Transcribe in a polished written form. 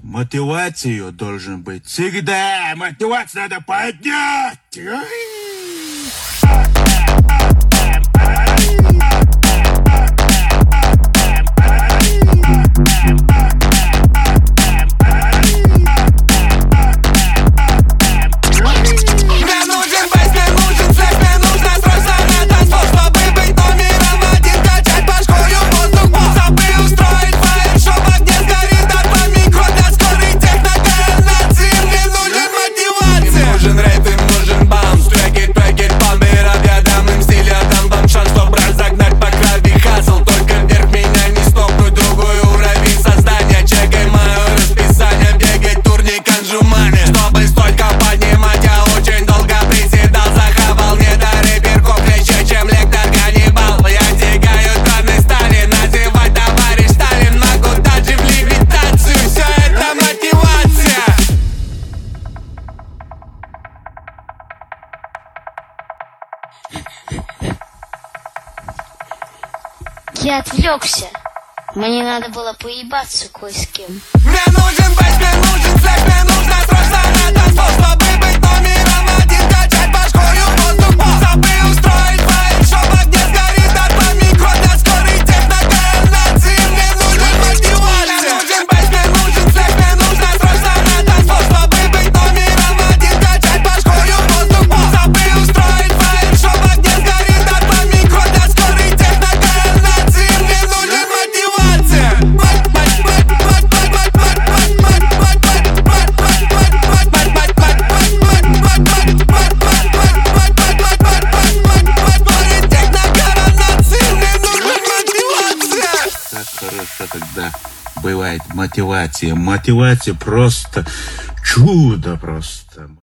мотивацию должен быть всегда. Мотивацию надо поднять. Я отвлекся. Мне надо было поебаться кое с кем. Мне нужен бейс, мне нужен секс, мне нужно срочно на танцпол, чтобы быть номером один, качать башкою воздух, чтобы устроить фаер-шоу, где сгорит от микро для скорой технокоординации. Мне нужен мотивация. Мне нужен бейс, мне нужен секс, мне нужно срочно на танцпол, чтобы быть номером один, качать башкою воздух, чтобы устроить фаер-шоу, где сгорит от микро для скорой технокоординации. Мне нужен мотивация. Так хорошо, когда бывает мотивация. Мотивация просто чудо просто.